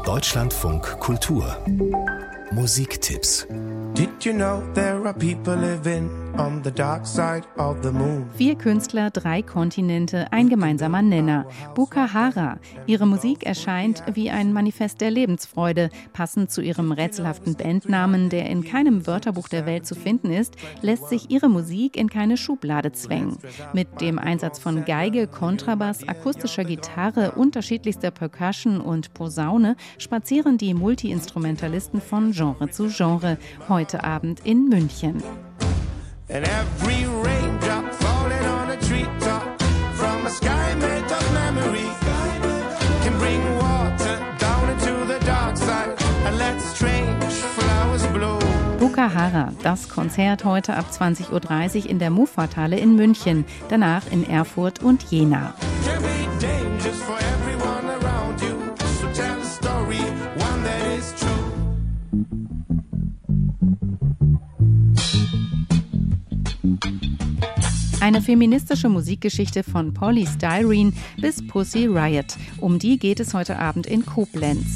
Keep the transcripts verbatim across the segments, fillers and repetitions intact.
Deutschlandfunk Kultur Musiktipps. Did you know there are people living on the dark side of the moon? Vier Künstler, drei Kontinente, ein gemeinsamer Nenner. Boko Haram. Ihre Musik erscheint wie ein Manifest der Lebensfreude. Passend zu ihrem rätselhaften Bandnamen, der in keinem Wörterbuch der Welt zu finden ist, lässt sich ihre Musik in keine Schublade zwängen. Mit dem Einsatz von Geige, Kontrabass, akustischer Gitarre, unterschiedlichster Percussion und Posaune spazieren die Multiinstrumentalisten von Genre zu Genre. Heute Abend in München. And every raindrop falling on a treetop from a sky made of memory can bring water down into the dark side and let strange flowers blow. Boko Haram, das Konzert heute ab zwanzig Uhr dreißig in der Muffathalle in München, danach in Erfurt und Jena. Can be dangerous for everyone around you, so tell a story, one that is true. Eine feministische Musikgeschichte von Polystyrene bis Pussy Riot. Um die geht es heute Abend in Koblenz.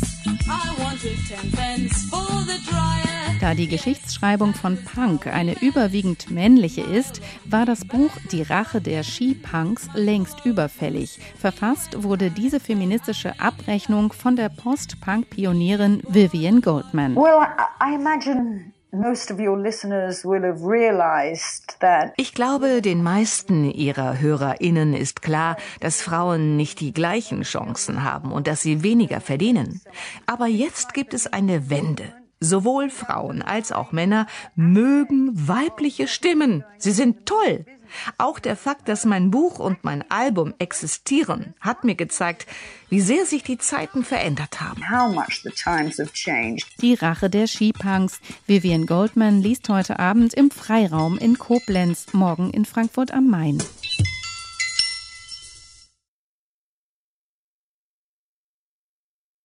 Da die Geschichtsschreibung von Punk eine überwiegend männliche ist, war das Buch Die Rache der She-Punks längst überfällig. Verfasst wurde diese feministische Abrechnung von der Post-Punk-Pionierin Vivian Goldman. Well, I, I imagine most of your listeners will have realized that. Ich glaube, den meisten Ihrer HörerInnen ist klar, dass Frauen nicht die gleichen Chancen haben und dass sie weniger verdienen. Aber jetzt gibt es eine Wende. Sowohl Frauen als auch Männer mögen weibliche Stimmen. Sie sind toll. Auch der Fakt, dass mein Buch und mein Album existieren, hat mir gezeigt, wie sehr sich die Zeiten verändert haben. How much the times have changed. Die Rache der She-Punks. Vivian Goldman liest heute Abend im Freiraum in Koblenz, morgen in Frankfurt am Main.